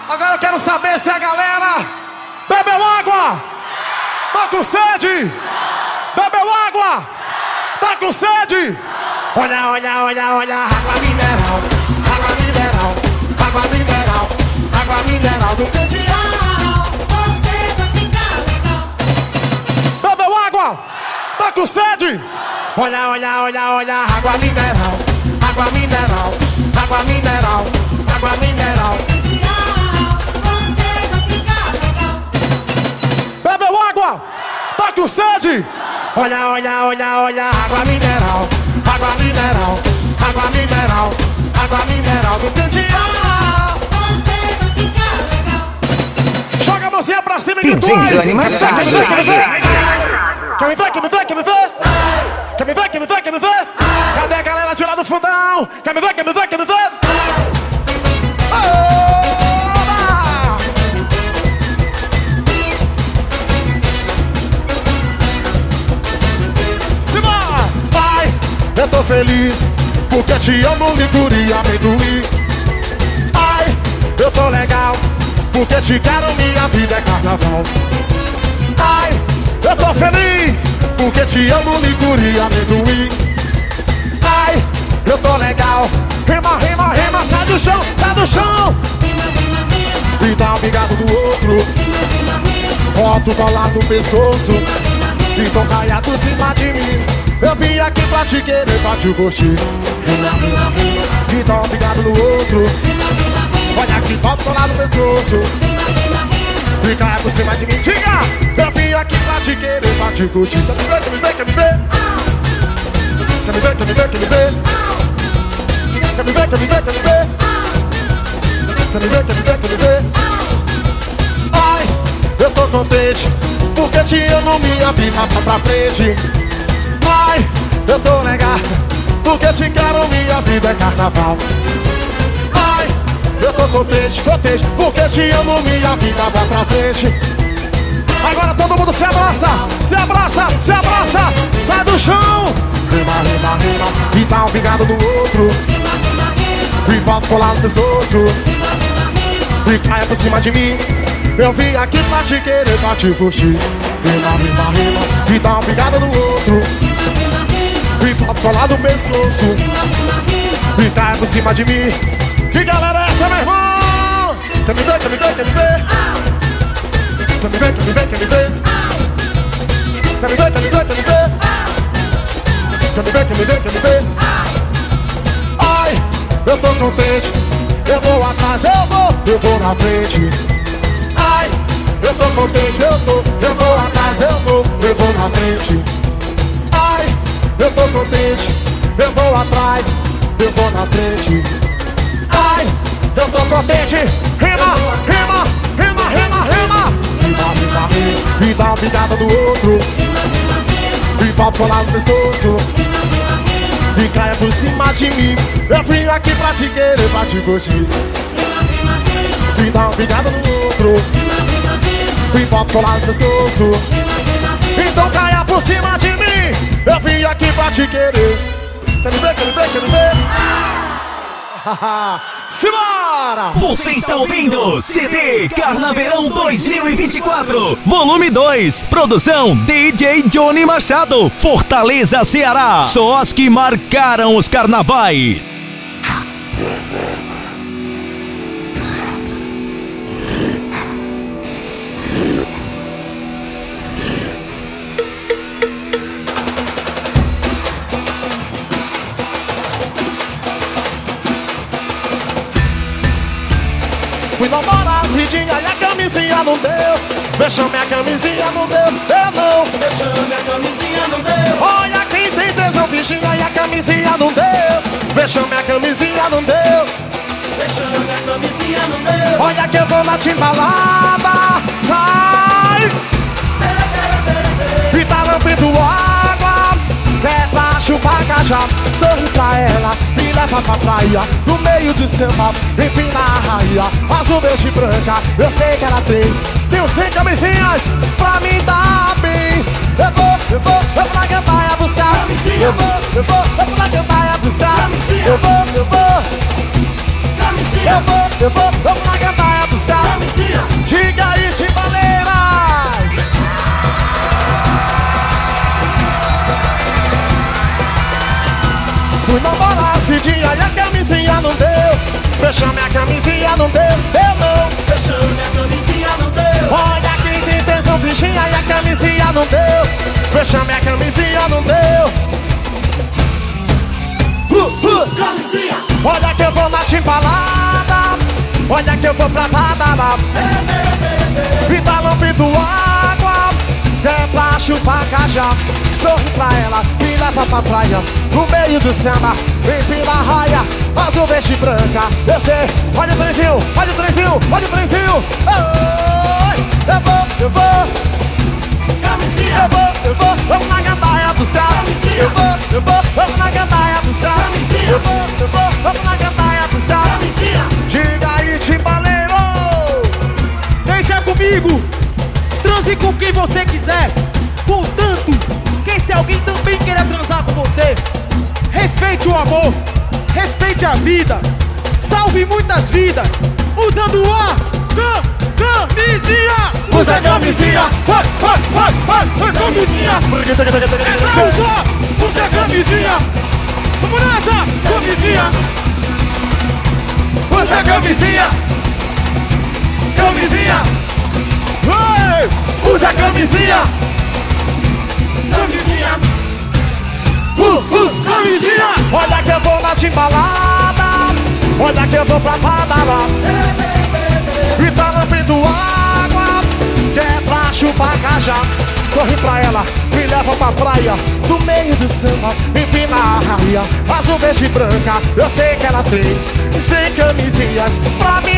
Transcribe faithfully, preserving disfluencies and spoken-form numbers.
Agora eu quero saber se a galera bebeu água. Tá com sede? Bebeu água? Tá com sede? Olha, olha, olha, olha, água mineral, água mineral, água mineral, água mineral do Candial. Você vai ficar legal. Bebeu água? Tá com sede? Olha, olha, olha, olha, água mineral, água mineral, água mineral, água mineral. Candial, você vai ficar legal. Bebeu água? Tá com sede? Olha, olha, olha, olha, água mineral, água mineral, água mineral, água mineral do Candial. Você vai ficar legal. Joga a mãozinha pra cima e D J grita. Johnny Machado. Quer me ver, quer me ver? Quer me ver, quer me ver, quer me ver? Quer me ver, quer me ver, quer me ver? Cadê a galera de lá do fundão? Quer me ver, quer me ver, quer me ver? Oba! Simbora! Pai, eu tô feliz porque te amo, licor e amendoim. Ai, eu tô legal porque te quero, minha vida é carnaval. Ai, eu tô feliz porque te amo, licor e amendoim. Ai, eu tô legal. Rima, rima, rima, sai do chão, sai do chão. E dá um bigado do outro. Bota o colar no pescoço. Então caia por cima de mim. Eu vim aqui pra te querer, pra te curtir. E dá um bigado no outro. Olha aqui, bota o colar no pescoço. E caia por cima de mim. Diga! Eu vim aqui pra te querer, pra te curtir. Quer me ver, quer me ver, quer me ver? Quer me ver, quer me ver, quer me ver? Quer me ver, quer me ver, quer me ver? Quer me ver, quer me ver, quer me ver? Ai, eu tô contente porque te amo, minha vida tá pra frente. Ai, eu tô legal porque te quero, minha vida é carnaval. Ai, eu tô contente, contente porque te amo, minha vida vai pra frente. Agora todo mundo se abraça, se abraça, se abraça, sai do chão. Rima, rima, rima, e dá um bigado no outro. E bota colar no pescoço. E caia por cima de mim. Eu vim aqui pra te querer, pra te curtir. Rima, rima, rima, e dá um bigado no outro. E bota colar no pescoço. E caia por cima de mim. Que galera é essa, meu irmão? Quer me ver, quer me ver, quer me ver? Quer me ver, quer me ver, quer me ver? Quer me ver, quer me ver, quer me ver? Quer me ver, quer me ver, quer me ver? Ai, eu tô contente. Eu vou atrás, eu vou, eu vou na frente. Ai, eu tô contente, eu tô, eu vou atrás, eu vou, eu vou na frente. Ai, eu tô contente, eu vou atrás, eu vou na frente. Ai, eu tô contente. Rima, rima, rima, rima, rima. Rima, rima, rima. E dá uma bigada do outro. E bota colar no pescoço. E caia por cima de mim. Eu vim aqui pra te querer, pra te curtir. E dá uma bigada no outro. E bota colar no pescoço. Então caia por cima de mim. Eu vim aqui pra te querer. Quer me ver, quer me ver, quer me ver? Simbora! Você está ouvindo C D Carnaverão dois mil e vinte e quatro, volume dois, produção D J Johnny Machado, Fortaleza, Ceará. Só as que marcaram os carnavais. Fui namorar as ridinhas e a camisinha não deu. Deixou minha camisinha não deu, eu não. Deixou minha camisinha não deu. Olha quem tem tesão, bichinha, e a camisinha não deu. Deixou minha camisinha não deu. Deixou minha camisinha não deu. Olha que eu vou na timbalada. Sai! E tá lambendo água. É pra chupar cajá. Sorri pra ela e leva pra praia. No meio do samba, empina a raia. Azul, verde e branca, eu sei que ela tem. Tenho cem camisinhas pra me dar bem. Eu vou, eu vou, eu vou na gandaia buscar. Eu vou, eu vou, eu vou na gandaia buscar. Eu vou, eu vou. Eu vou, eu vou, eu vou na gandaia buscar. Diga aí, timbaleiras. Fui namorar esse dia e a camisinha não deu. Fechou minha camisinha, não deu, deu não. Fechou minha camisinha, não deu. Olha quem tem intenção fichinha e a camisinha não deu. Fechou minha camisinha, não deu. uh, uh. Camisinha. Olha que eu vou na timbalada. Olha que eu vou pra badala. E tá lambendo água. É pra chupar cajá. Sorri pra ela, me leva pra praia. No meio do samba, empina a raia. Azul, verde e branca, eu sei. Olha o trenzinho, olha o trenzinho, olha o trenzinho. Oi, eu vou, eu vou. Camisinha. Eu vou, eu vou, vamos na gandaia buscar. Camisinha. Eu vou, eu vou, vamos na gandaia buscar. Camisinha. Eu vou, eu vou, vamos na gandaia buscar. Camisinha. Diga aí, timbaleiro. Deixa comigo. Transe com quem você quiser. Contanto que se alguém também queira transar com você, respeite o amor, respeite a vida, salve muitas vidas, usando a cam camisinha. Usa a camisinha. Vai, vai, vai, vai, vai, Camisinha. É pra usar, usa a camisinha. Vamos nessa, camisinha. Usa a camisinha. Camisinha. Ei, usa a camisinha. Camisinha. Uh, uh, Camisinha. olha que eu vou na timbalada. Olha que eu vou pra badala. E tá lambendo água. Que é pra chupar cajá. Sorri pra ela, me leva pra praia. No meio do samba, empina a raia. Azul, verde e branca, eu sei que ela tem. Sem camisinhas pra me